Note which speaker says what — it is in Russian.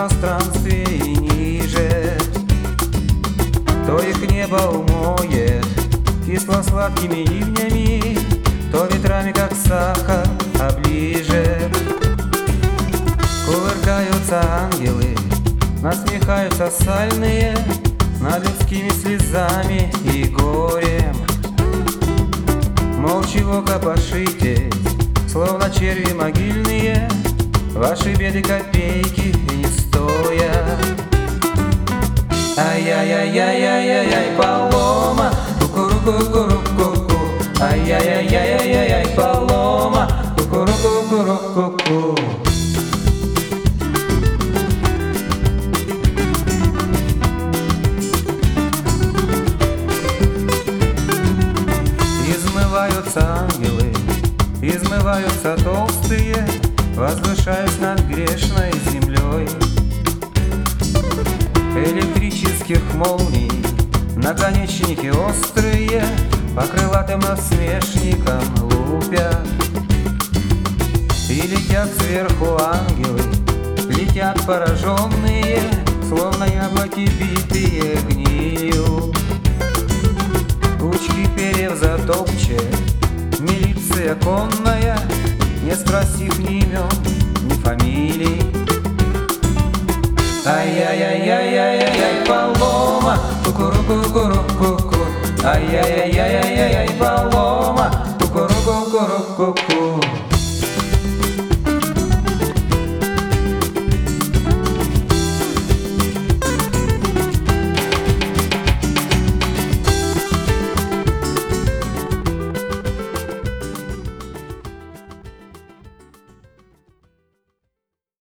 Speaker 1: пространстве и ниже. То их небо умоет кисло-сладкими ливнями, то ветрами, как сахар, оближет. Кувыркаются ангелы, насмехаются сальные над людскими слезами и горем. Мол, чего копошитесь, словно черви могильные, ваши беды копейки не стоят. Ай-яй-яй-яй-яй-яй, Палома, ку-ку-ку-ку-ку-ку. Ай-яй-яй-яй-яй-яй, Палома, ку-ку-ку-ку-ку-ку. Измываются ангелы, измываются толстые, возвышаясь над грешной землей. Электрических молний наконечники острые по крылатым насмешникам лупят. И летят сверху ангелы, летят пораженные, словно яблоки, битые гнилью. Кучки перьев затопчет милиция конная, не спросив ни имен, ни фамилий. Ай-яй-яй-яй-яй-яй, Палома, ку-ку-ку-ку-ку-ку. Ай-яй-яй-яй-яй-яй, Палома, ку-ку-ку-ку-ку-ку.